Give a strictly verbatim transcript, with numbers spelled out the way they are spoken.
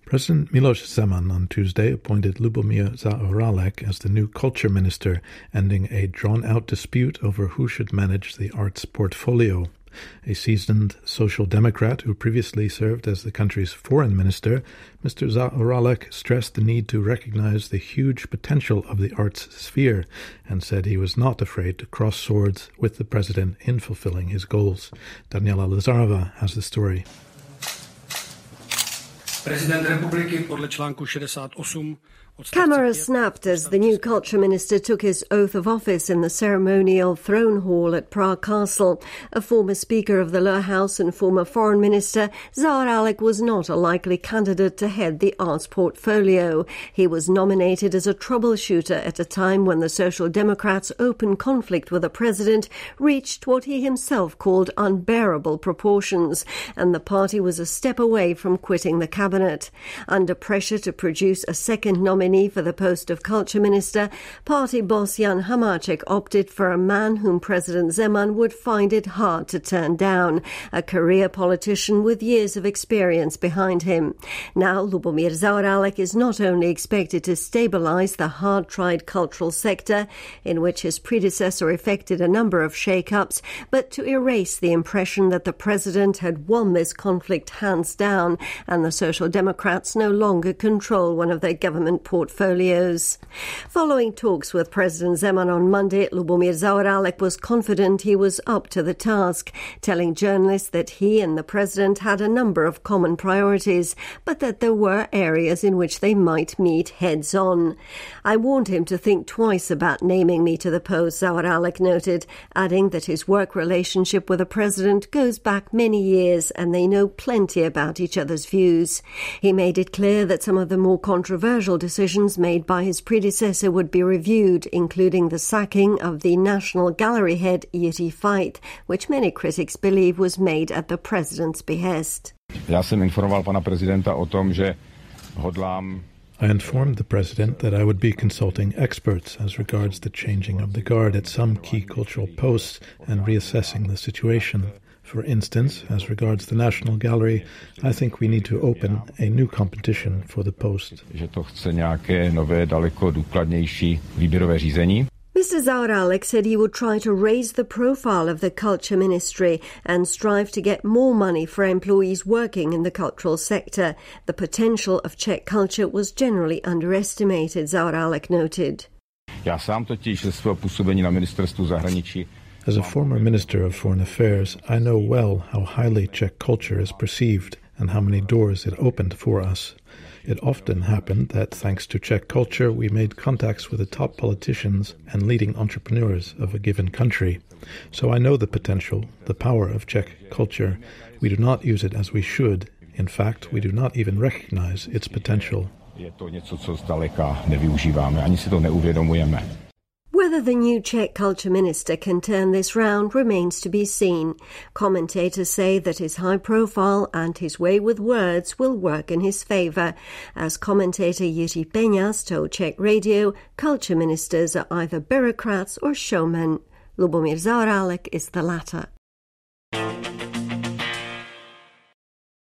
President Miloš Zeman on Tuesday appointed Lubomir Zaorálek as the new culture minister, ending a drawn-out dispute over who should manage the arts portfolio. A seasoned social democrat who previously served as the country's foreign minister, Mister Zaorálek stressed the need to recognize the huge potential of the arts sphere and said he was not afraid to cross swords with the president in fulfilling his goals. Daniela Lazarova has the story. Camera snapped as the new culture minister took his oath of office in the ceremonial throne hall at Prague Castle. A former speaker of the lower house and former foreign minister, Zaorálek was not a likely candidate to head the arts portfolio. He was nominated as a troubleshooter at a time when the Social Democrats' open conflict with the president reached what he himself called unbearable proportions, and the party was a step away from quitting the cabinet. Under pressure to produce a second nominee for the post of culture minister, party boss Jan Hamáček opted for a man whom President Zeman would find it hard to turn down, a career politician with years of experience behind him. Now Lubomir Zaorálek is not only expected to stabilise the hard-tried cultural sector, in which his predecessor effected a number of shake-ups, but to erase the impression that the president had won this conflict hands down and the Social Democrats no longer control one of their government portfolios. Following talks with President Zeman on Monday, Lubomir Zaorálek was confident he was up to the task, telling journalists that he and the president had a number of common priorities, but that there were areas in which they might meet heads-on. I warned him to think twice about naming me to the post, Zaorálek noted, adding that his work relationship with the president goes back many years and they know plenty about each other's views. He made it clear that some of the more controversial decisions made by his predecessor would be reviewed, including the sacking of the National Gallery head Jiří Fajt, which many critics believe was made at the president's behest. Já jsem informoval pana prezidenta o tom, že hodlám I informed the president that I would be consulting experts as regards the changing of the guard at some key cultural posts and reassessing the situation. For instance, as regards the National Gallery, I think we need to open a new competition for the post. Že to chce nějaké nové, daleko důkladnější výběrové řízení. Mister Zaorálek said he would try to raise the profile of the culture ministry and strive to get more money for employees working in the cultural sector. The potential of Czech culture was generally underestimated, Zaorálek noted. Já sám totiž ze svého působení na ministerstvu zahraničí As a former Minister of Foreign Affairs, I know well how highly Czech culture is perceived and how many doors it opened for us. It often happened that, thanks to Czech culture, we made contacts with the top politicians and leading entrepreneurs of a given country. So I know the potential, the power of Czech culture. We do not use it as we should. In fact, we do not even recognize its potential. Je to něco, co zdaleka nevyužíváme, ani si to neuvědomujeme. Whether the new Czech culture minister can turn this round remains to be seen. Commentators say that his high profile and his way with words will work in his favour. As commentator Jiří Peňaz told Czech Radio, culture ministers are either bureaucrats or showmen. Lubomir Zaorálek is the latter.